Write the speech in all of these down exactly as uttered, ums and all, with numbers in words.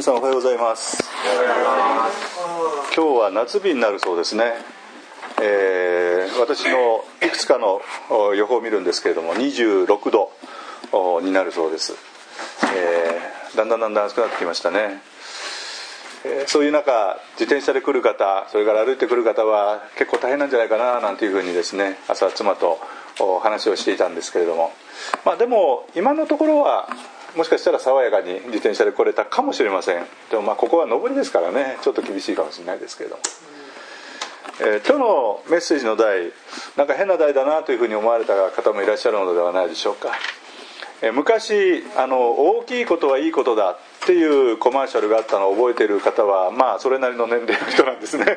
皆さんおはようございます。今日は夏日になるそうですね。えー、私のいくつかの予報を見るんですけれどもにじゅうろくどになるそうです。えー、だんだんだんだん暑くなってきましたね。えー、そういう中自転車で来る方、それから歩いてくる方は結構大変なんじゃないかななんていうふうにですね、朝妻と話をしていたんですけれども、まあでも今のところはもしかしたら爽やかに自転車で来れたかもしれません。でもまあここは上りですからね、ちょっと厳しいかもしれないですけれども、えー、今日のメッセージの題、なんか変な題だなというふうに思われた方もいらっしゃるのではないでしょうか。えー、昔あの大きいことはいいことだっていうコマーシャルがあったのを覚えている方はまあそれなりの年齢の人なんですね。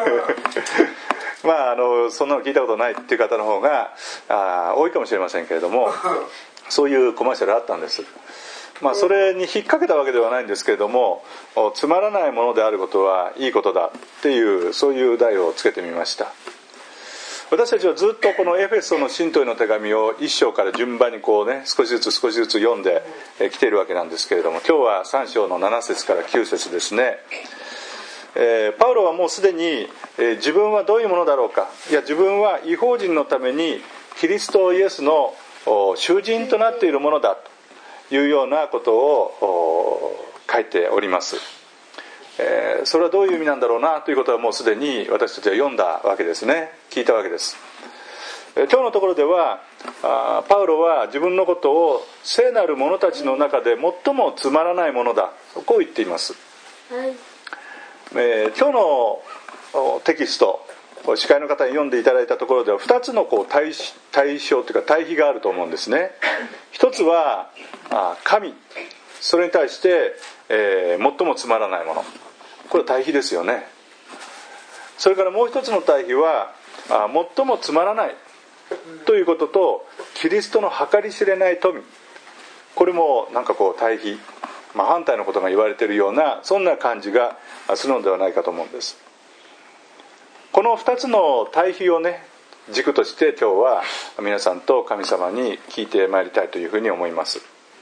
まああのそんなの聞いたことないっていう方の方があ多いかもしれませんけれども、そういうコマーシャルあったんです。まあ、それに引っ掛けたわけではないんですけれども、つまらないものであることはいいことだっていう、そういう題をつけてみました。私たちはずっとこのエフェソの信徒への手紙を一章から順番にこうね、少しずつ少しずつ読んできているわけなんですけれども、今日はさん章のなな節からきゅう節ですね。えー、パウロはもうすでに、えー、自分はどういうものだろうか、いや自分は異邦人のためにキリストイエスの囚人となっているものだというようなことを書いております。えー、それはどういう意味なんだろうなということはもうすでに私たちは読んだわけですね、聞いたわけです。えー、今日のところではあパウロは自分のことを聖なる者たちの中で最もつまらないものだ、こう言っています。はい。えー、今日のテキスト、司会の方に読んでいただいたところではふたつのこう 対, 対象というか対比があると思うんですね。一つは神、それに対して、えー、最もつまらないもの、これは対比ですよね。それからもう一つの対比はあ最もつまらないということとキリストの計り知れない富、これもなんかこう対比、まあ、反対のことが言われているようなそんな感じがするのではないかと思うんです。このふたつの対比をね軸として今日は皆さんと神様に聞いてまいりたいというふうに思います。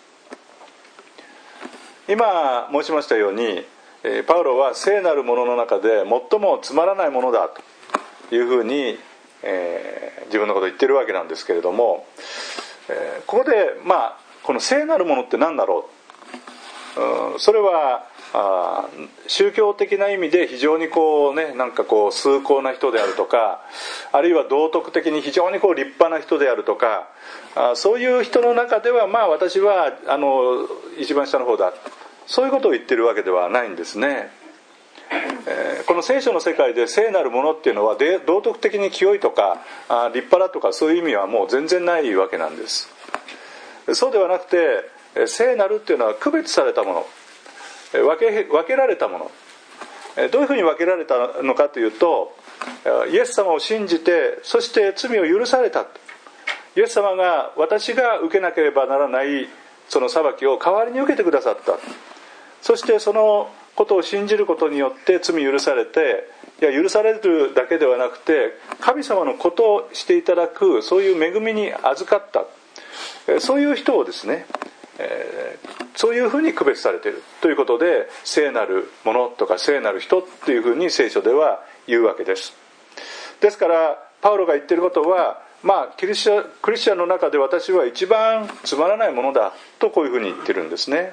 今申しましたようにパウロは聖なるものの中で最もつまらないものだというふうに、えー、自分のことを言っているわけなんですけれども、えー、ここでまあこの聖なるものって何だろう、うん、それはあ宗教的な意味で非常にこうね、なんかこう崇高な人であるとか、あるいは道徳的に非常にこう立派な人であるとか、あそういう人の中ではまあ私はあの一番下の方だ、そういうことを言ってるわけではないんですね。えー、この聖書の世界で聖なるものっていうのは道徳的に清いとかあ立派だとかそういう意味はもう全然ないわけなんです。そうではなくて聖なるっていうのは区別されたもの、分け、分けられたもの、どういうふうに分けられたのかというと、イエス様を信じてそして罪を許された、イエス様が私が受けなければならないその裁きを代わりに受けてくださった、そしてそのことを信じることによって罪許されて、いや許されるだけではなくて神様のことをしていただくそういう恵みに預かった、そういう人をですね、えー、そういうふうに区別されているということで聖なるものとか聖なる人っていうふうに聖書では言うわけです。ですからパウロが言っていることは、まあキリスチャン、クリスチャンの中で私は一番つまらないものだとこういうふうに言ってるんですね。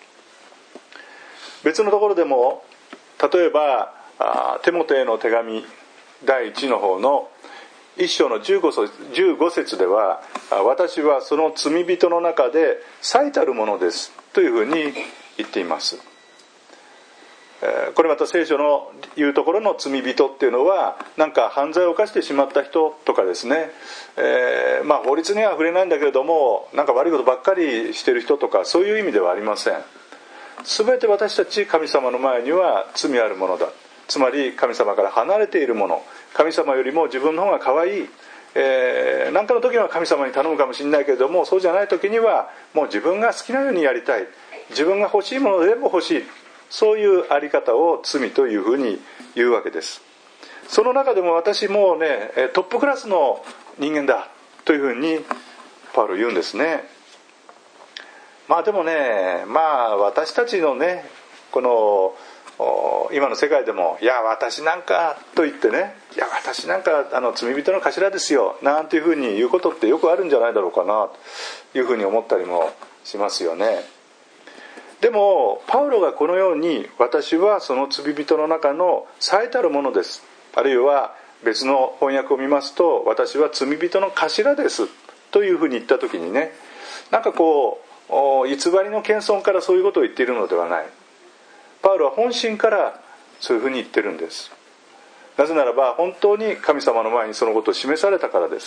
別のところでも例えばテモテへの手紙だいいちの方の一章のじゅうご節では、私はその罪人の中で最たるものですというふうに言っています。これまた聖書の言うところの罪人っていうのはなんか犯罪を犯してしまった人とかですね、えー、まあ法律には触れないんだけれどもなんか悪いことばっかりしてる人とかそういう意味ではありません。全て私たち神様の前には罪あるものだ、つまり神様から離れているもの、神様よりも自分の方が可愛い、えー、何かの時は神様に頼むかもしれないけれども、そうじゃない時にはもう自分が好きなようにやりたい、自分が欲しいもので全部欲しい、そういうあり方を罪というふうに言うわけです。その中でも私もうねトップクラスの人間だというふうにパウロ言うんですね。まあでもね、まあ私たちのねこの今の世界でも、いや私なんかと言ってね、いや私なんかあの罪人の頭ですよなんていうふうに言うことってよくあるんじゃないだろうかなというふうに思ったりもしますよね。でもパウロがこのように、私はその罪人の中の最たるものです、あるいは別の翻訳を見ますと、私は罪人の頭ですというふうに言った時にね、なんかこう偽りの謙遜からそういうことを言っているのではない。パウロは本心からそういうふうに言ってるんです。なぜならば本当に神様の前にそのことを示されたからです。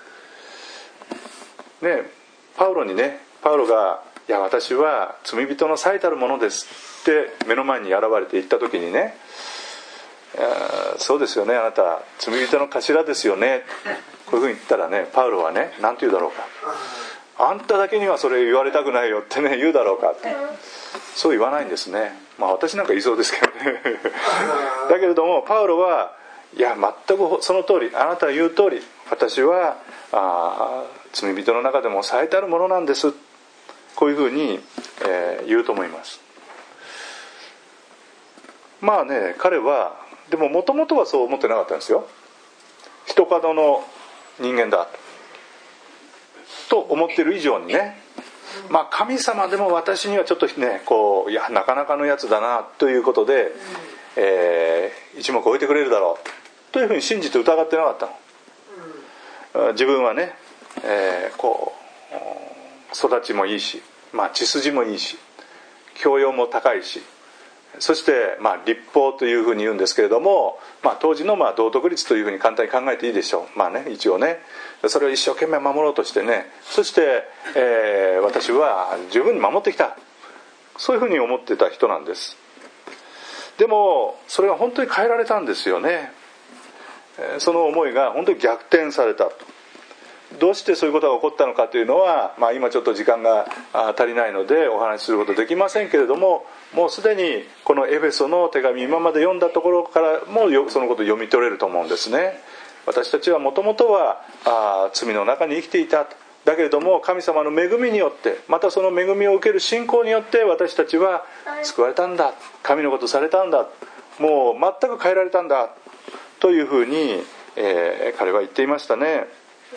ね、パウロにね、パウロがいや私は罪人の最たるものですって目の前に現れて言った時にね、そうですよね、あなた罪人の頭ですよね、こういうふうに言ったらね、パウロはね何て言うだろうか、あんただけにはそれ言われたくないよってね言うだろうかって、そう言わないんですね。まあ私なんか言いそうですけどねだけれどもパウロはいや全くその通り、あなたが言う通り、私はあ罪人の中でも最たるものなんです、こういうふうに、えー、言うと思います。まあね、彼はでももともとはそう思ってなかったんですよ。一角の人間だと思ってる以上にね、まあ神様でも私にはちょっとねこういやなかなかのやつだなということで、えー、一目置いてくれるだろうというふうに信じて疑ってなかったの。自分はね、えー、こう育ちもいいし、まあ、血筋もいいし教養も高いし、そして、まあ、律法というふうに言うんですけれども、まあ、当時のまあ道徳律というふうに簡単に考えていいでしょう。まあね、一応ねそれを一生懸命守ろうとしてね、そして、えー、私は十分に守ってきた、そういうふうに思ってた人なんです。でもそれが本当に変えられたんですよね。その思いが本当に逆転された。どうしてそういうことが起こったのかというのは、まあ、今ちょっと時間が足りないのでお話しすることできませんけれども、もうすでにこのエフェソの手紙今まで読んだところからもそのことを読み取れると思うんですね。私たちはもともとはあ罪の中に生きていた、だけれども神様の恵みによって、またその恵みを受ける信仰によって私たちは救われたんだ、神のことされたんだ、もう全く変えられたんだというふうに、えー、彼は言っていましたね。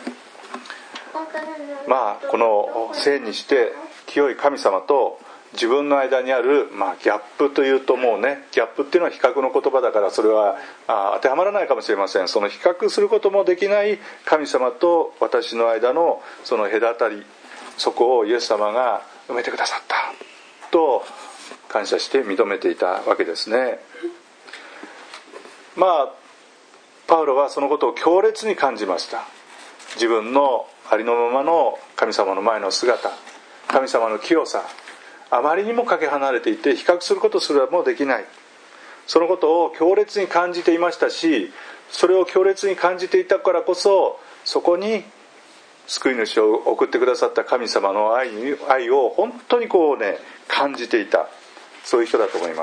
まあこの生にして清い神様と自分の間にある、まあ、ギャップというともうね、ギャップっていうのは比較の言葉だからそれはあ当てはまらないかもしれません。その比較することもできない神様と私の間のその隔たり、そこをイエス様が埋めてくださったと感謝して認めていたわけですね。まあパウロはそのことを強烈に感じました。自分のありのままの神様の前の姿、神様の清さ、あまりにもかけ離れていて比較することすらもできない、そのことを強烈に感じていましたし、それを強烈に感じていたからこそ、そこに救い主を送ってくださった神様の 愛, 愛を本当にこうね感じていた、そういう人だと思います。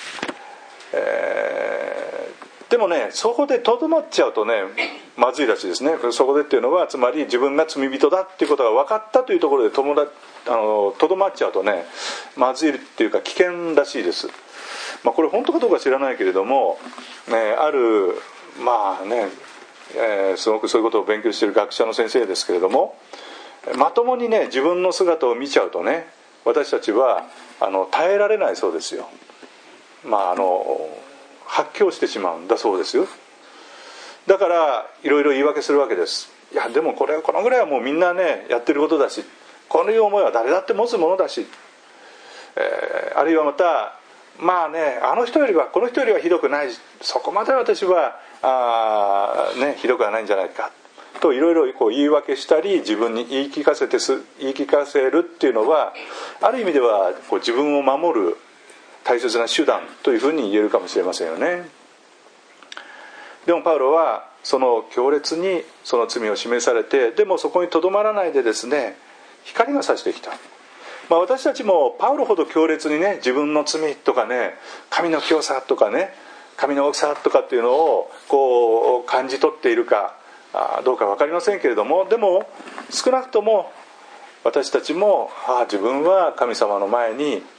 えーでもね、そこでとどまっちゃうとねまずいらしいですね。そこでっていうのはつまり自分が罪人だっていうことが分かったというところでとどまっちゃうとねまずいっていうか危険らしいです。まあ、これ本当かどうか知らないけれども、ね、あるまあね、えー、すごくそういうことを勉強している学者の先生ですけれども、まともにね自分の姿を見ちゃうとね私たちはあの耐えられないそうですよ。まああの発狂してしまうんだそうですよ。だからいろいろ言い訳するわけです。いやでもこれこのぐらいはもうみんなねやってることだし、このいう思いは誰だって持つものだし、えー、あるいはまたまあねあの人よりはこの人よりはひどくない、そこまで私はあ、ね、ひどくはないんじゃないかといろいろこう言い訳したり自分に言い聞かせてす言い聞かせるっていうのはある意味ではこう自分を守る大切な手段というふうに言えるかもしれませんよね。でもパウロはその強烈にその罪を示されて、でもそこにとどまらないでですね光が差してきた。まあ、私たちもパウロほど強烈にね自分の罪とかね神の清さとかね神の大きさとかっていうのをこう感じ取っているかどうか分かりませんけれども、でも少なくとも私たちもああ自分は神様の前に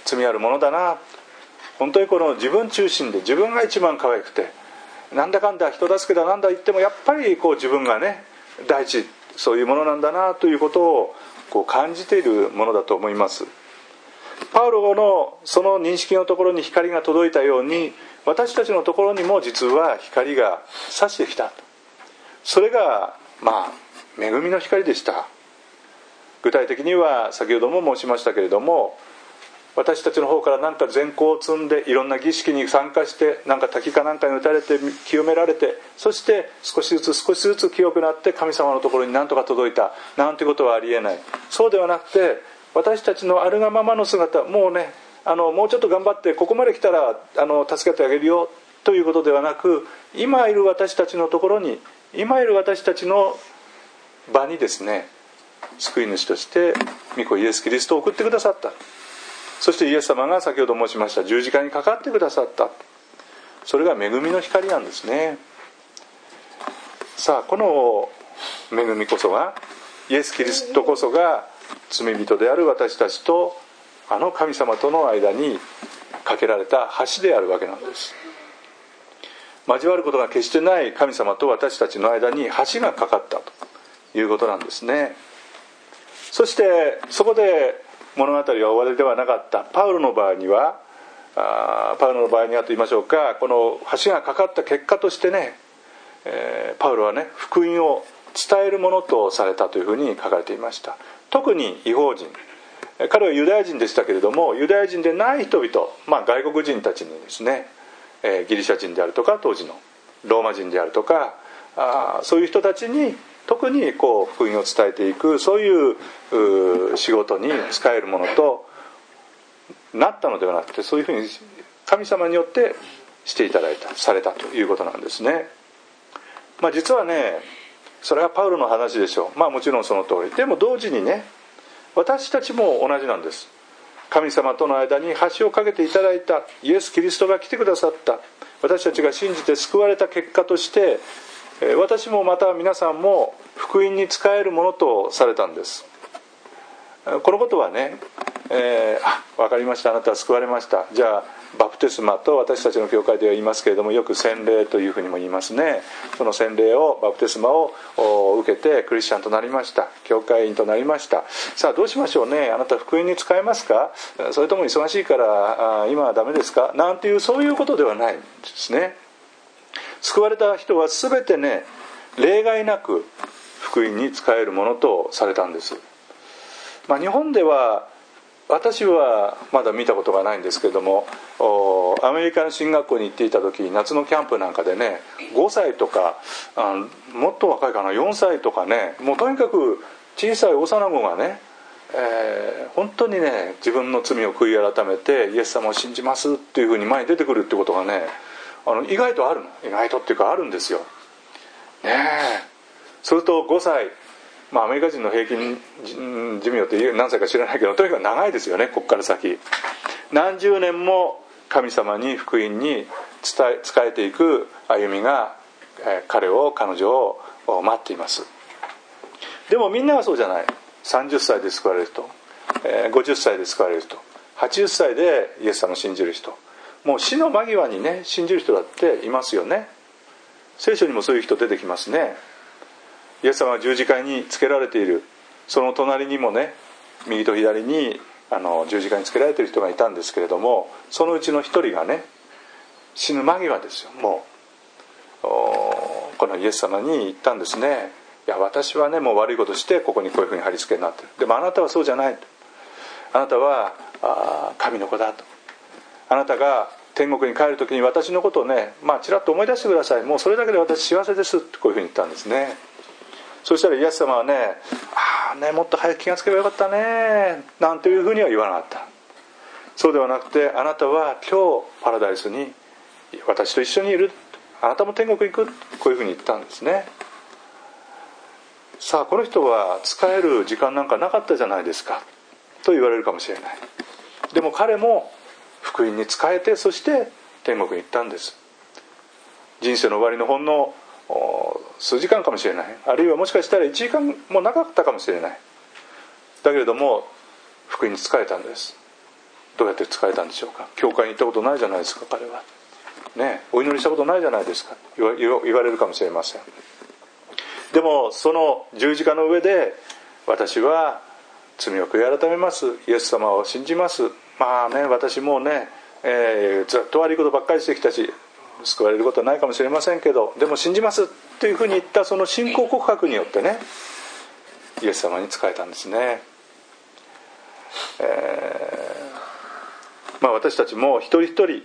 罪あるものだな、本当にこの自分中心で自分が一番可愛くて、なんだかんだ人助けだなんだ言ってもやっぱりこう自分がね第一、そういうものなんだなということをこう感じているものだと思います。パウロのその認識のところに光が届いたように、私たちのところにも実は光が差してきた。それがまあ恵みの光でした。具体的には先ほども申しましたけれども、私たちの方から何か善行を積んでいろんな儀式に参加して、なんか滝かなんかに打たれて清められて、そして少しずつ少しずつ清くなって神様のところに何とか届いたなんてことはありえない。そうではなくて、私たちのあるがままの姿、もうねあのもうちょっと頑張ってここまで来たらあの助けてあげるよということではなく、今いる私たちのところに、今いる私たちの場にですね、救い主として御子イエス・キリストを送ってくださった。そしてイエス様が先ほど申しました十字架にかかってくださった。それが恵みの光なんですね。さあ、この恵みこそが、イエス・キリストこそが罪人である私たちとあの神様との間に架けられた橋であるわけなんです。交わることが決してない神様と私たちの間に橋がかかったということなんですね。そしてそこで物語は終わりではなかった。パウロの場合にはあパウロの場合にはと言いましょうか、この橋がかかった結果としてね、えー、パウロはね福音を伝えるものとされたというふうに書かれていました。特に異邦人、彼はユダヤ人でしたけれども、ユダヤ人でない人々、まあ、外国人たちにですね、えー、ギリシャ人であるとか当時のローマ人であるとか、あそういう人たちに特にこう福音を伝えていく、そういう、仕事に使えるものとなったのではなくて、そういうふうに神様によってしていただいた、されたということなんですね。まあ、実はねそれはパウロの話でしょう。まあもちろんその通り。でも同時にね、私たちも同じなんです。神様との間に橋を架けていただいたイエス・キリストが来てくださった。私たちが信じて救われた結果として、私もまた皆さんも福音に使えるものとされたんです。このことはね、えー、あ、分かりました、あなたは救われました、じゃあバプテスマと私たちの教会では言いますけれども、よく洗礼というふうにも言いますね。その洗礼を、バプテスマを受けてクリスチャンとなりました、教会員となりました。さあどうしましょうね、あなた福音に使えますか、それとも忙しいから今はダメですか、なんていうそういうことではないんですね。救われた人は全てね、例外なく福音に使えるものとされたんです。まあ、日本では私はまだ見たことがないんですけれども、アメリカの進学校に行っていた時、夏のキャンプなんかでね、ごさいとかあもっと若いかな、よんさいとかね、もうとにかく小さい幼子がね、えー、本当にね自分の罪を悔い改めてイエス様を信じますっていうふうに前に出てくるってことがね、あの意外とあるの、意外とっていうかあるんですよね。えそれとごさい、まあ、アメリカ人の平均寿命って何歳か知らないけど、とにかく長いですよね。ここから先何十年も神様に福音に伝え仕えていく歩みが、えー、彼を彼女を待っています。でもみんなはそうじゃない。さんじゅっさいで救われる人、えー、ごじゅっさいで救われる人、はちじゅっさいでイエス様を信じる人、もう死の間際にね信じる人だっていますよね。聖書にもそういう人出てきますね。イエス様は十字架につけられている、その隣にもね、右と左にあの十字架につけられている人がいたんですけれども、そのうちの一人がね死ぬ間際ですよ。もうこのイエス様に言ったんですね。いや私はねもう悪いことしてここにこういうふうに貼り付けになってる。でもあなたはそうじゃないと。あなたはあ神の子だと。あなたが天国に帰る時に私のことをね、まあちらっと思い出してください。もうそれだけで私幸せですってこういうふうに言ったんですね。そしたらイエス様はね、ああねもっと早く気がつけばよかったねなんていうふうには言わなかった。そうではなくて、あなたは今日パラダイスに私と一緒にいる、あなたも天国行く、こういうふうに言ったんですね。さあこの人は使える時間なんかなかったじゃないですかと言われるかもしれない。でも彼も福音に仕えて、そして天国に行ったんです。人生の終わりのほんの数時間かもしれない、あるいはもしかしたらいちじかんもなかったかもしれない。だけれども福音に仕えたんです。 どうやって使えたんでしょうか。教会に行ったことないじゃないですか彼はね。お祈りしたことないじゃないですか言わ、言われるかもしれません。でもその十字架の上で、私は罪を悔い改めます、イエス様を信じます、まあね私もうね、えー、ずっと悪いことばっかりしてきたし救われることはないかもしれませんけど、でも信じますというふうに言ったその信仰告白によってね、イエス様に仕えたんですね。えーまあ、私たちも一人一人、ね、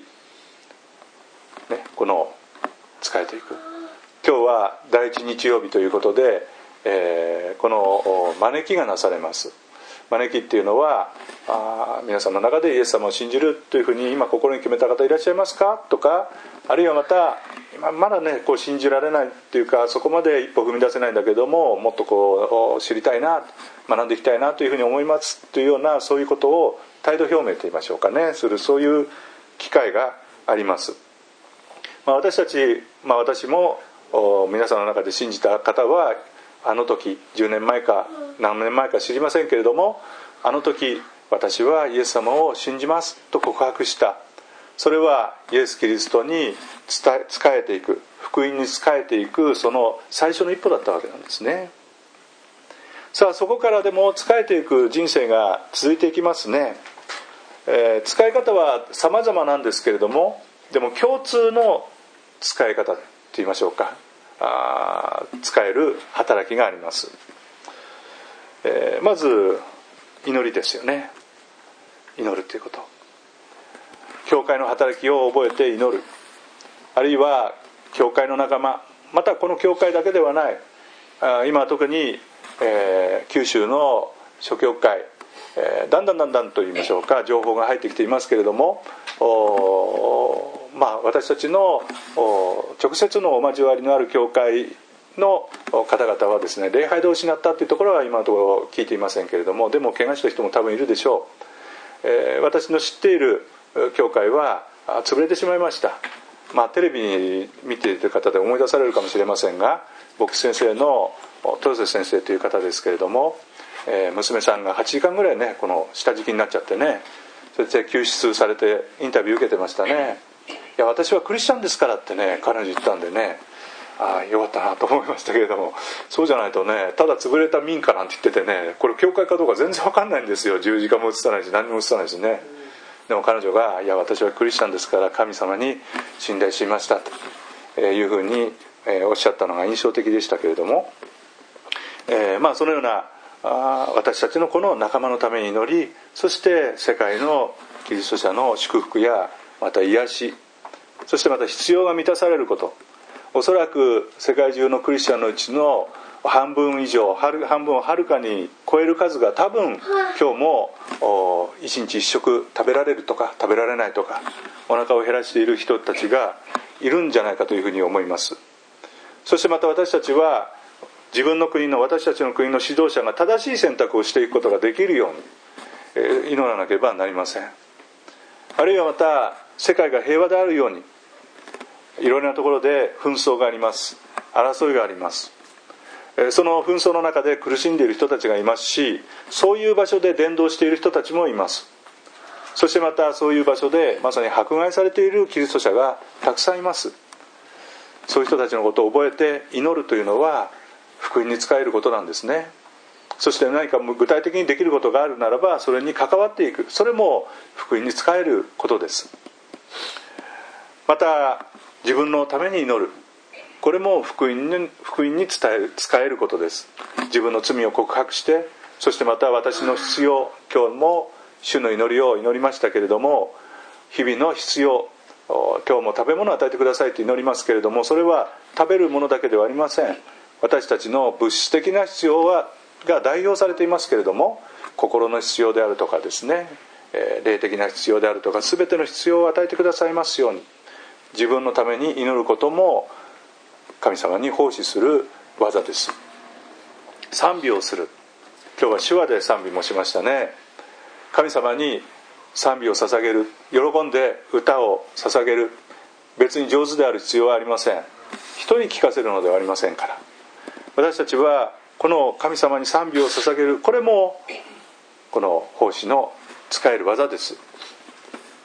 この仕えていく。今日は第一日曜日ということで、えー、この招きがなされます。招きっていうのは、あ皆さんの中でイエス様を信じるというふうに今心に決めた方いらっしゃいますかとか、あるいはまた今まだねこう信じられないっていうか、そこまで一歩踏み出せないんだけども、もっとこう知りたいな、学んでいきたいなというふうに思いますというような、そういうことを態度表明といいましょうかね、するそういう機会があります。まあ、私たち、まあ、私も皆さんの中で信じた方は、あの時じゅうねんまえか何年前か知りませんけれども、あの時私はイエス様を信じますと告白した。それはイエス・キリストに伝え仕えていく、福音に仕えていく、その最初の一歩だったわけなんですね。さあそこからでも仕えていく人生が続いていきますね。えー、使い方は様々なんですけれども、でも共通の使い方と言いましょうか、あ使える働きがあります。えー、まず祈りですよね。祈るということ、教会の働きを覚えて祈る、あるいは教会の仲間、またこの教会だけではない、あ今特に、えー、九州の諸教会、えー、だんだんだんだんと言いましょうか、情報が入ってきていますけれども、まあ、私たちの直接のお交わりのある教会の方々はですね、礼拝堂を失ったというところは今のところ聞いていませんけれども、でも怪我した人も多分いるでしょう。えー、私の知っている教会は潰れてしまいました。まあ、テレビ見ている方で思い出されるかもしれませんが、牧師先生の豊瀬先生という方ですけれども、えー、娘さんがはちじかんぐらいねこの下敷きになっちゃってね、それで救出されてインタビュー受けてましたね。いや私はクリスチャンですからってね彼女言ったんでね、ああよかったなと思いましたけれども、そうじゃないとね、ただ潰れた民家なんて言っててね、これ教会かどうか全然分かんないんですよ。十字架も映さないし何も映さないしね。でも彼女がいや私はクリスチャンですから神様に信頼しましたというふうにおっしゃったのが印象的でしたけれども、えー、まあそのようなあ私たちのこの仲間のために祈り、そして世界のキリスト者の祝福やまた癒し、そしてまた必要が満たされること、おそらく世界中のクリスチャンのうちの半分以上、半分をはるかに超える数が多分今日も一日一食食べられるとか食べられないとかお腹を減らしている人たちがいるんじゃないかというふうに思います。そしてまた私たちは自分の国の私たちの国の指導者が正しい選択をしていくことができるように祈らなければなりません。あるいはまた世界が平和であるように、いろいろなところで紛争があります、争いがあります。その紛争の中で苦しんでいる人たちがいますし、そういう場所で伝道している人たちもいます。そしてまたそういう場所でまさに迫害されているキリスト者がたくさんいます。そういう人たちのことを覚えて祈るというのは福音に仕えることなんですね。そして何か具体的にできることがあるならばそれに関わっていく、それも福音に仕えることです。また自分のために祈る、これも福音に、福音に伝える、使えることです。自分の罪を告白して、そしてまた私の必要、今日も主の祈りを祈りましたけれども、日々の必要、今日も食べ物を与えてくださいと祈りますけれども、それは食べるものだけではありません。私たちの物質的な必要はが代表されていますけれども、心の必要であるとかですね、霊的な必要であるとか、全ての必要を与えてくださいますように、自分のために祈ることも神様に奉仕する技です。賛美をする、今日は手話で賛美もしましたね。神様に賛美を捧げる、喜んで歌を捧げる、別に上手である必要はありません。人に聞かせるのではありませんから。私たちはこの神様に賛美を捧げる、これもこの奉仕の使える技です。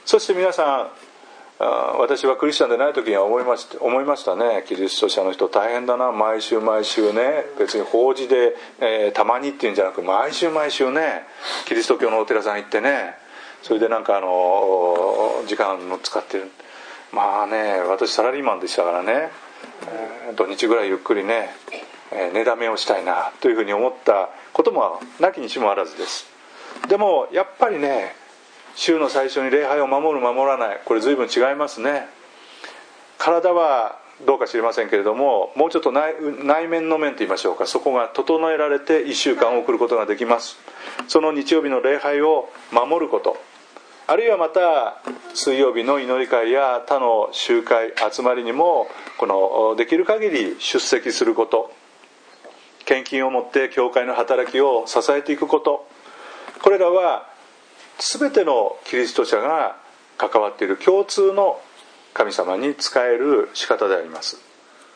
そして皆さん、私はクリスチャンでない時には思いました思いましたね。キリスト者の人大変だな、毎週毎週ね、別に法事で、えー、たまにっていうんじゃなく毎週毎週ね、キリスト教のお寺さん行ってね、それでなんかあの時間を使ってる。まあね、私サラリーマンでしたからね、えー、土日ぐらいゆっくりね、えー、寝だめをしたいなというふうに思ったこともなきにしもあらずです。でもやっぱりね、週の最初に礼拝を守る守らない、これ随分違いますね。体はどうか知りませんけれども、もうちょっと 内, 内面の面といいましょうか、そこが整えられていっしゅうかんを送ることができます。その日曜日の礼拝を守ること、あるいはまた水曜日の祈り会や他の集会集まりにもこのできる限り出席すること、献金を持って教会の働きを支えていくこと、これらは全てのキリスト者が関わっている共通の神様に仕える仕方であります。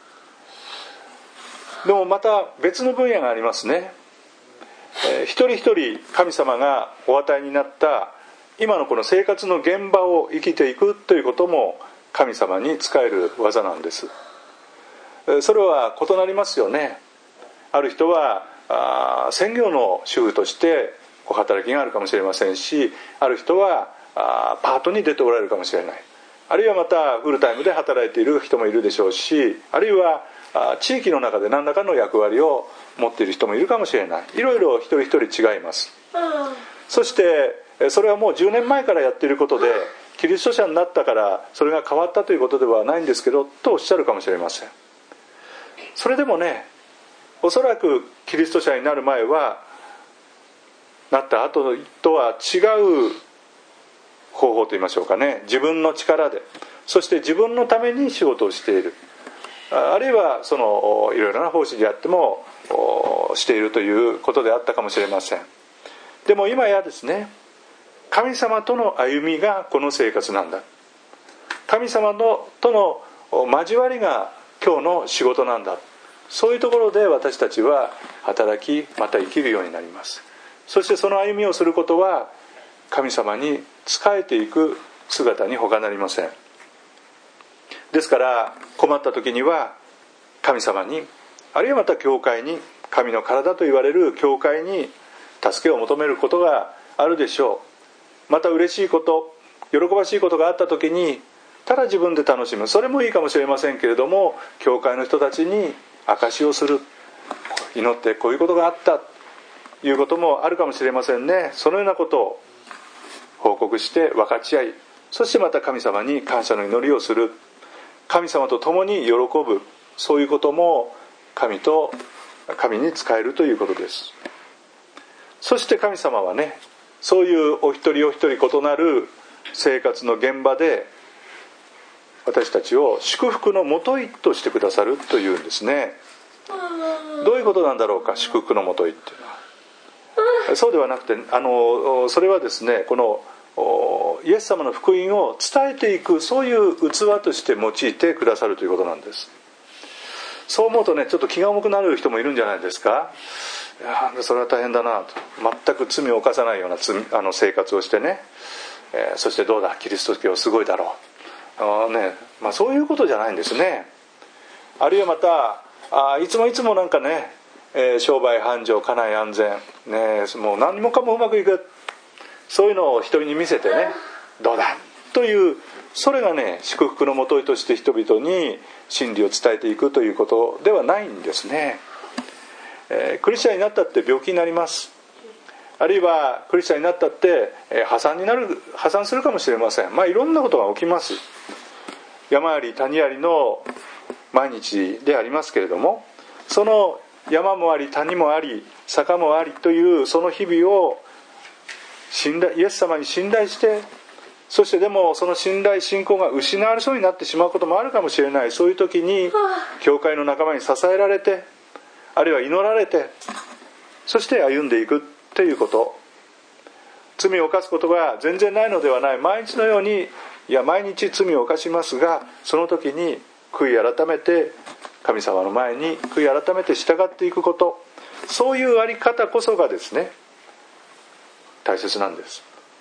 でもまた別の分野がありますね。えー、一人一人神様がお与えになった今のこの生活の現場を生きていくということも神様に仕える技なんです。それは異なりますよね。ある人はあ専業の主婦として働きがあるかもしれませんし、ある人はあパートに出ておられるかもしれない、あるいはまたフルタイムで働いている人もいるでしょうし、あるいはあ地域の中で何らかの役割を持っている人もいるかもしれない。いろいろ一人一人違います。そしてそれはもうじゅうねんまえからやっていることで、キリスト者になったからそれが変わったということではないんですけどとおっしゃるかもしれません。それでもね、おそらくキリスト者になる前はなった後とは違う方法といいましょうかね、自分の力で、そして自分のために仕事をしている、あるいはそのいろいろな奉仕であってもしているということであったかもしれません。でも今やですね、神様との歩みがこの生活なんだ、神様のとの交わりが今日の仕事なんだ、そういうところで私たちは働き、また生きるようになります。そしてその歩みをすることは神様に仕えていく姿に他なりません。ですから困った時には神様に、あるいはまた教会に、神の体と言われる教会に助けを求めることがあるでしょう。また嬉しいこと、喜ばしいことがあった時にただ自分で楽しむ、それもいいかもしれませんけれども、教会の人たちに証しをする、祈ってこういうことがあったいうこともあるかもしれませんね。そのようなことを報告して分かち合い、そしてまた神様に感謝の祈りをする、神様と共に喜ぶ、そういうことも神と神に仕えるということです。そして神様はね、そういうお一人お一人異なる生活の現場で私たちを祝福のもといとしてくださるというんですね。どういうことなんだろうか、祝福のもといっていうのは。そうではなくて、あのそれはですね、このイエス様の福音を伝えていく、そういう器として用いてくださるということなんです。そう思うとね、ちょっと気が重くなる人もいるんじゃないですか。いやそれは大変だなと、全く罪を犯さないような罪あの生活をしてね、えー、そしてどうだキリスト教すごいだろう、あ、ねまあ、そういうことじゃないんですね。あるいはまたあいつもいつもなんかね、えー、商売繁盛家内安全、ね、もう何もかもうまくいく、そういうのを人に見せてね、どうだという、それがね祝福のもといとして人々に真理を伝えていくということではないんですね。えー、クリスチャンになったって病気になります。あるいはクリスチャンになったって、えー、破産になる破産するかもしれません。まあいろんなことが起きます。山あり谷ありの毎日でありますけれども、その山もあり谷もあり坂もありというその日々を信頼イエス様に信頼して、そしてでもその信頼信仰が失われそうになってしまうこともあるかもしれない。そういう時に教会の仲間に支えられて、あるいは祈られて、そして歩んでいくということ、罪を犯すことが全然ないのではない。毎日のように、いや毎日罪を犯しますが、その時に悔い改めて神様の前に悔い改めて従っていくこと、そういうあり方こそがですね大切なんです。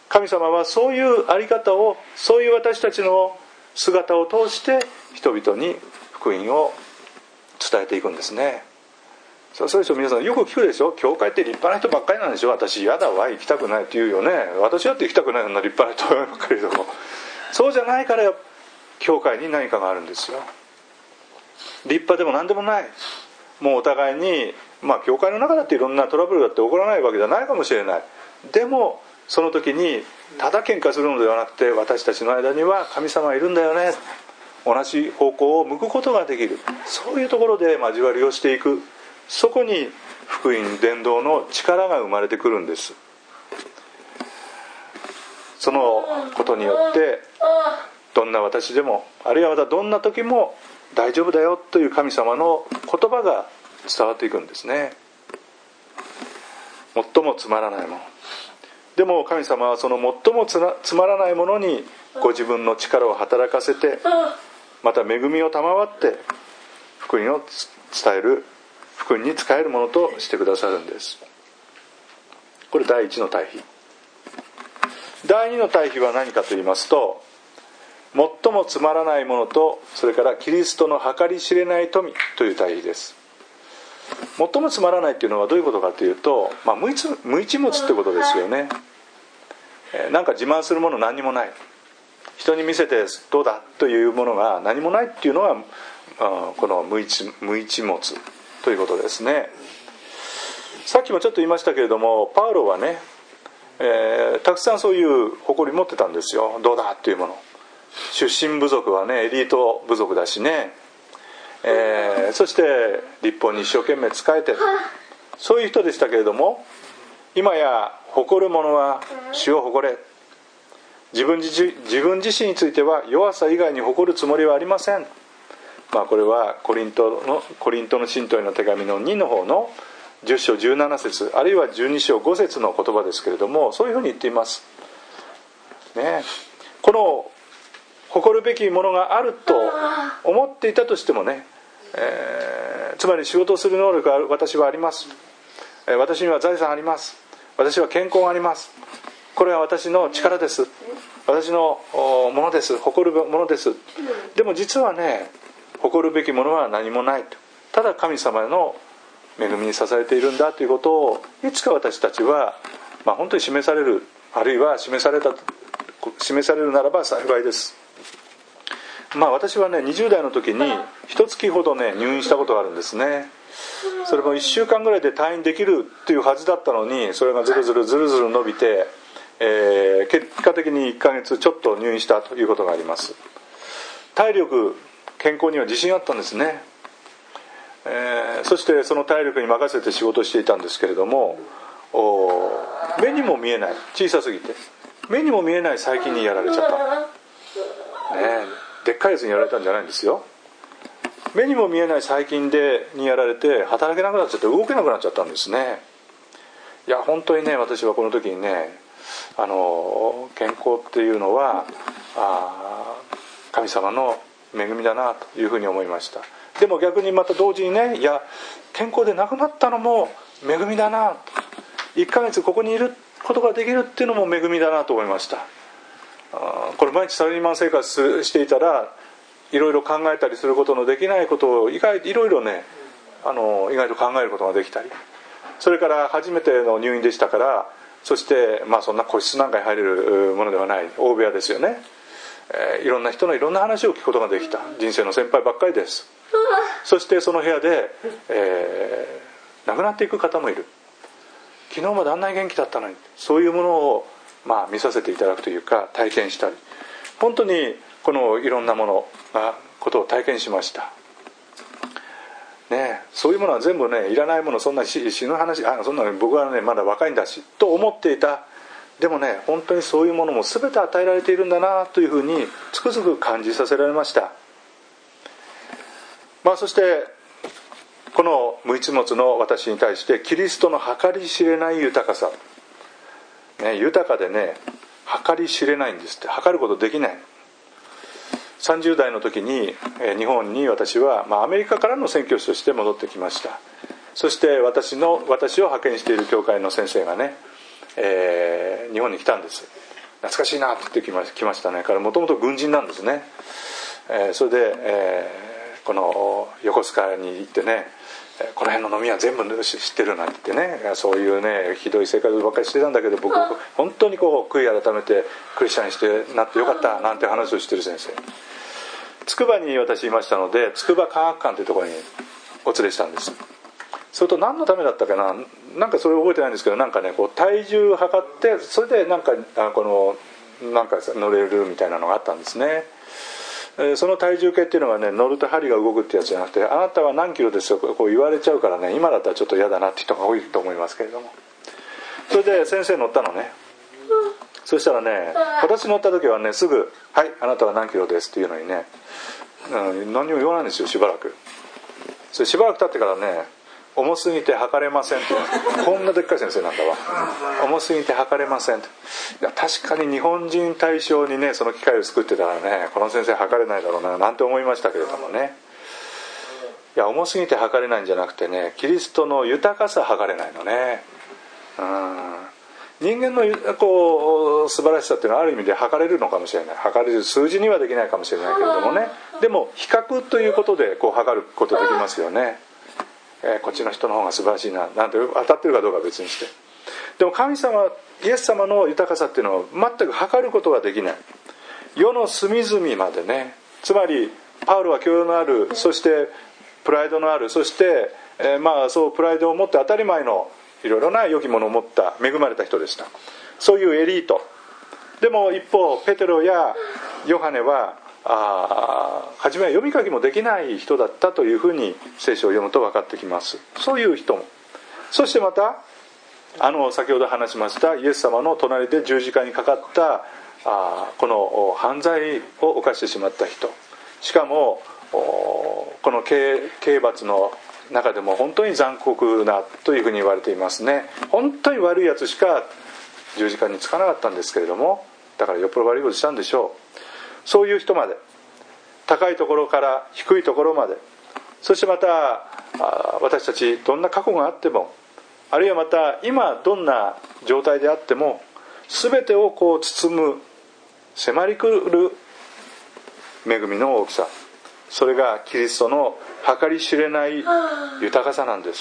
神様はそういうあり方を、そういう私たちの姿を通して人々に福音を伝えていくんですね。そうでしょ。皆さんよく聞くでしょ。教会って立派な人ばっかりなんでしょ。私嫌だわ、行きたくないって言うよね。私だって行きたくないような立派な人ばっかりでも、そうじゃないから教会に何かがあるんですよ。立派でも何でもない。もうお互いに、まあ教会の中だっていろんなトラブルだって起こらないわけじゃないかもしれない。でもその時にただ喧嘩するのではなくて、私たちの間には神様がいるんだよね、同じ方向を向くことができる、そういうところで交わりをしていく。そこに福音伝道の力が生まれてくるんです。そのことによってどんな私でも、あるいはまたどんな時も大丈夫だよという神様の言葉が伝わっていくんですね。最もつまらないものでも、神様はその最もつ, なつまらないものにご自分の力を働かせて、また恵みを賜って福音を伝える、福音に使えるものとしてくださるんです。これ第一の対比。第二の対比は何かと言いますと、最もつまらないものと、それからキリストの計り知れない富という対比です。最もつまらないっていうのはどういうことかというと、まあ、無一無一物ってことですよね。えー、なんか自慢するもの何にもない、人に見せてどうだというものが何もないっていうのが、あこの無一、無一物ということですね。さっきもちょっと言いましたけれども、パウロはね、えー、たくさんそういう誇り持ってたんですよ。どうだっていうもの。出身部族はねエリート部族だしね、えー、そして立法に一生懸命仕えて、そういう人でしたけれども、今や誇る者は主を誇れ、自分自自分自身については弱さ以外に誇るつもりはありません。まあ、これはコリントのコリントの信徒への手紙のにの方のじゅっ章じゅうなな節、あるいはじゅうに章ご節の言葉ですけれども、そういうふうに言っています、ね、この誇るべきものがあると思っていたとしてもね、えー、つまり仕事をする能力が私はあります、私には財産あります、私は健康があります、これは私の力です、私のものです、誇るものです。でも実はね、誇るべきものは何もないと、ただ神様の恵みに支えているんだということをいつか私たちは、まあ、本当に示される、あるいは示された示されるならば幸いです。まあ、私はねにじゅう代の時に一月ほどね入院したことがあるんですね。それもいっしゅうかんぐらいで退院できるっていうはずだったのに、それがずるずるずるずる伸びて、えー、結果的にいっかげつちょっと入院したということがあります。体力健康には自信あったんですね、えー、そしてその体力に任せて仕事していたんですけれども、目にも見えない、小さすぎて目にも見えない細菌にやられちゃった、ね、でっかいやつにやられたんじゃないんですよ。目にも見えない細菌でにやられて働けなくなっちゃって動けなくなっちゃったんですね。いや本当にね、私はこの時にね、あの健康っていうのはあ神様の恵みだなというふうに思いました。でも逆にまた同時にね、いや健康で亡くなったのも恵みだなと、いっかげつここにいることができるっていうのも恵みだなと思いました。あこれ毎日サラリーマン生活していたらいろいろ考えたりすることのできないことを意外いろいろねあの意外と考えることができたり、それから初めての入院でしたから、そしてまあそんな個室なんかに入れるものではない大部屋ですよね、えー、いろんな人のいろんな話を聞くことができた。人生の先輩ばっかりです。そしてその部屋で、えー、亡くなっていく方もいる。昨日まであんなに元気だったのに、そういうものを、まあ、見させていただくというか体験したり、本当にこのいろんなものがことを体験しました、ね、そういうものは全部ねいらないもの、そんな死ぬ話、あそんなの僕はねまだ若いんだしと思っていた。でもね本当にそういうものも全て与えられているんだなというふうにつくづく感じさせられました。まあ、そしてこの無一物の私に対してキリストの計り知れない豊かさ、ね、豊かでね計り知れないんですって。計ることできない。さんじゅう代の時に日本に私は、まあ、アメリカからの宣教師として戻ってきました。そして私の私を派遣している教会の先生がね、えー、日本に来たんです。 懐かしいなって言ってきま、来ましたね。彼もともと軍人なんですね。えー、それで、えー、この横須賀に行ってね、この辺の飲みは全部知ってるなんて言ってね、そういうねひどい生活ばっかりしてたんだけど、僕本当にこう悔い改めてクリスチャンにしてなってよかったなんて話をしてる先生、筑波に私いましたので、筑波科学館というところにお連れしたんです。それと何のためだったかな、なんかそれ覚えてないんですけど、なんかねこう体重測って、それでなんかあこのなんか乗れるみたいなのがあったんですね。その体重計っていうのはね、乗ると針が動くってやつじゃなくて、あなたは何キロですよこう言われちゃうからね、今だったらちょっと嫌だなって人が多いと思いますけれども、それで先生乗ったのね。そしたらね、私乗った時はね、すぐ「はいあなたは何キロです」っていうのにね、うん、何も言わないんですよ、しばらく。それしばらく経ってからね、重すぎて測れませんってこんなでっかい先生なんだわ。重すぎて測れませんって。いや確かに日本人対象にねその機会を作ってたらね、この先生測れないだろうななんて思いましたけれどもね。いや重すぎて測れないんじゃなくてね、キリストの豊かさ測れないのね。うん、人間のこう素晴らしさっていうのはある意味で測れるのかもしれない、測れる数字にはできないかもしれないけれどもね、でも比較ということでこう測ることできますよね。えー、こっちの人の方が素晴らしいななんて当たってるかどうかは別にして、でも神様イエス様の豊かさっていうのを全く測ることができない。世の隅々までね、つまりパウロは教養のある、そしてプライドのある、そして、えー、まあそうプライドを持って当たり前のいろいろな良きものを持った恵まれた人でした。そういうエリートでも、一方ペテロやヨハネはあ初めは読み書きもできない人だったというふうに聖書を読むと分かってきます。そういう人も、そしてまたあの先ほど話しましたイエス様の隣で十字架にかかったあこの犯罪を犯してしまった人、しかもこの刑罰の中でも本当に残酷なというふうに言われていますね。本当に悪いやつしか十字架につかなかったんですけれども、だからよっぽど悪いことしたんでしょう。そういう人まで、高いところから低いところまで、そしてまた私たちどんな過去があっても、あるいはまた今どんな状態であっても、全てをこう包む迫り来る恵みの大きさ、それがキリストの計り知れない豊かさなんです。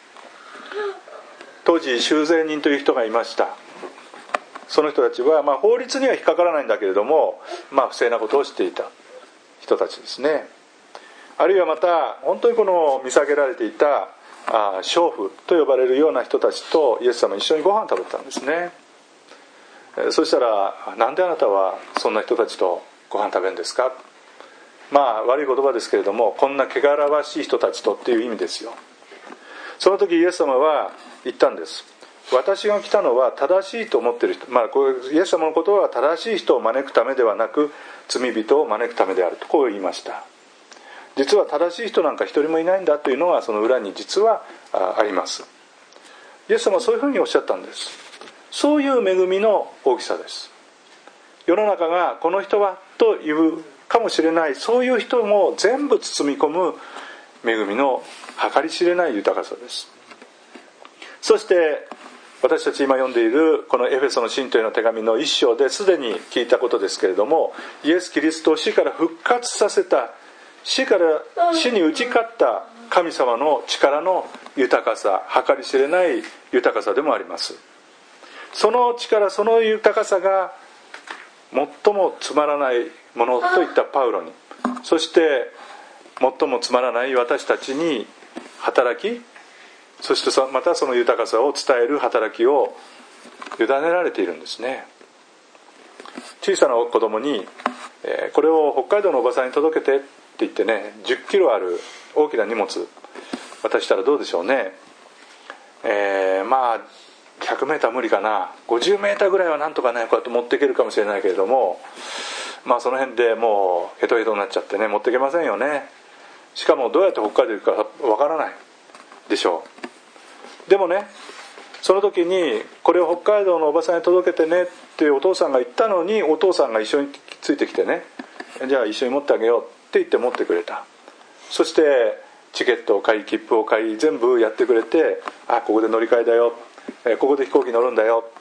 当時修税人という人がいました。その人たちは、まあ、法律には引っかからないんだけれども、まあ、不正なことをしていた人たちですね。あるいはまた本当にこの見下げられていたあ娼婦と呼ばれるような人たちとイエス様一緒にご飯を食べたんですね。そしたら、なんであなたはそんな人たちとご飯食べるんですか。まあ悪い言葉ですけれども、こんな汚らわしい人たちとっていう意味ですよ。その時イエス様は言ったんです。私が来たのは正しいと思っている人、まあ、こうイエス様のことは正しい人を招くためではなく罪人を招くためであるとこう言いました。実は正しい人なんか一人もいないんだというのがその裏に実はあります。イエス様はそういうふうにおっしゃったんです。そういう恵みの大きさです。世の中がこの人はというかもしれない、そういう人も全部包み込む恵みの計り知れない豊かさです。そして私たち今読んでいるこのエフェソの信徒への手紙の一章ですでに聞いたことですけれども、イエス・キリストを死から復活させた、死から死に打ち勝った神様の力の豊かさ、計り知れない豊かさでもあります。その力、その豊かさが最もつまらないものといったパウロに、そして最もつまらない私たちに働き、そしてまたその豊かさを伝える働きを委ねられているんですね。小さな子供に、えー、これを北海道のおばさんに届けてって言ってね、じゅっキロある大きな荷物渡したらどうでしょうね。えー、まあひゃくメーター無理かな、ごじゅうメーターぐらいはなんとかねこうやって持っていけるかもしれないけれども、まあその辺でもうヘトヘトになっちゃってね持っていけませんよね。しかもどうやって北海道行くかわからないでしょう。でもね、その時にこれを北海道のおばさんに届けてねってお父さんが言ったのに、お父さんが一緒についてきてね、じゃあ一緒に持ってあげようって言って持ってくれた。そしてチケットを買い、切符を買い、全部やってくれて、あ、ここで乗り換えだよ、ここで飛行機乗るんだよ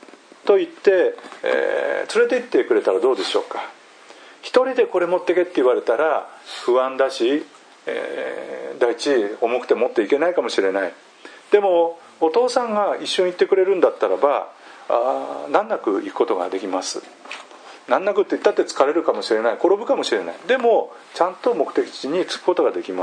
と言って、えー、連れて行ってくれたらどうでしょうか。一人でこれ持ってけって言われたら不安だし、えー、第一重くて持っていけないかもしれない。でもお父さんが一緒に行ってくれるんだったらば、あ難なく行くことができます。難なくって言ったって疲れるかもしれない、転ぶかもしれない。でもちゃんと目的地に着くことができます。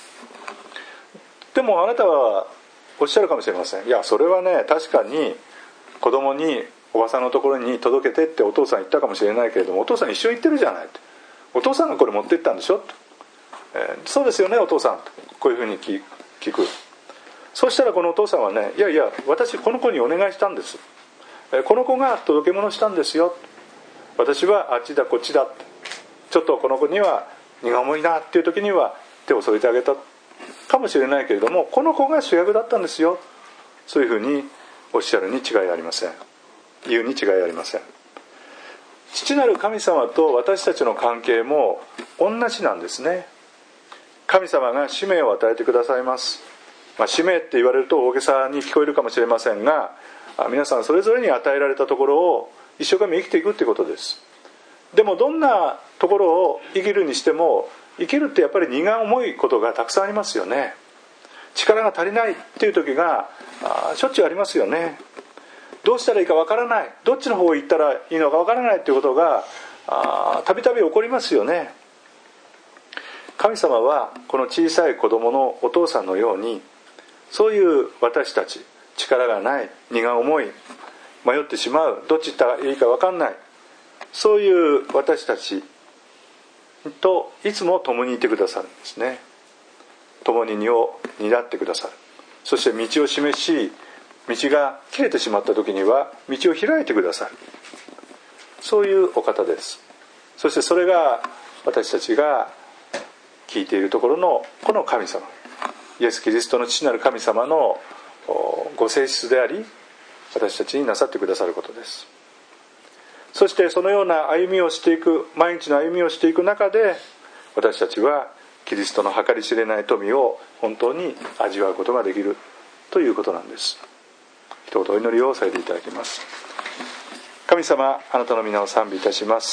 でもあなたはおっしゃるかもしれません。いやそれはね、確かに子供におばさんのところに届けてってお父さん言ったかもしれないけれども、お父さん一緒に行ってるじゃないと。お父さんがこれ持って行ったんでしょと、えー、そうですよねお父さんとこういうふうに聞く。そうしたらこのお父さんはね、いやいや私この子にお願いしたんです、えー、この子が届け物したんですよ、私はあっちだこっちだ、ちょっとこの子には荷が重いなっていう時には手を添えてあげたかもしれないけれども、この子が主役だったんですよ、そういうふうにおっしゃるに違いありません。言うに違いありません。父なる神様と私たちの関係も同じなんですね。神様が使命を与えてくださいます。まあ、使命って言われると大げさに聞こえるかもしれませんが、皆さんそれぞれに与えられたところを一生懸命生きていくっていうことです。でもどんなところを生きるにしても、生きるってやっぱり荷が重いことがたくさんありますよね。力が足りないっていう時がしょっちゅうありますよね。どうしたらいいかわからない、どっちの方へ行ったらいいのかわからないということがたびたび起こりますよね。神様はこの小さい子供のお父さんのように、そういう私たち、力がない、荷が重い、迷ってしまう、どっち行ったらいいかわかんない、そういう私たちといつも共にいてくださるんですね。共に荷を担ってくださる。そして道を示し、道が切れてしまった時には道を開いてくださる、そういうお方です。そしてそれが私たちが聞いているところのこの神様、イエス・キリストの父なる神様のご性質であり、私たちになさってくださることです。そしてそのような歩みをしていく、毎日の歩みをしていく中で、私たちはキリストの計り知れない富を本当に味わうことができるということなんです。一言お祈りをさせていただきます。神様、あなたの皆を賛美いたします。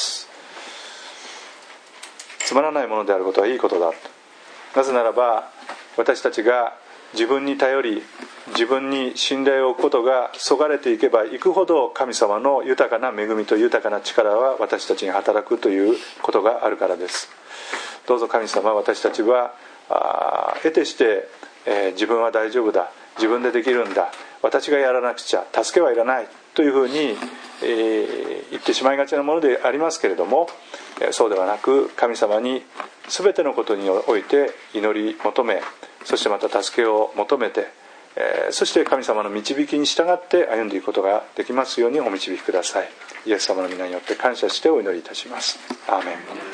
つまらないものであることはいいことだ。なぜならば私たちが自分に頼り、自分に信頼を置くことがそがれていけばいくほど、神様の豊かな恵みと豊かな力は私たちに働くということがあるからです。どうぞ神様、私たちは得てして、えー、自分は大丈夫だ、自分でできるんだ、私がやらなくちゃ、助けはいらないというふうに、えー、言ってしまいがちなものでありますけれども、そうではなく、神様に全てのことにおいて祈り求め、そしてまた助けを求めて、えー、そして神様の導きに従って歩んでいくことができますようにお導きください。イエス様の皆によって感謝してお祈りいたします。アーメン。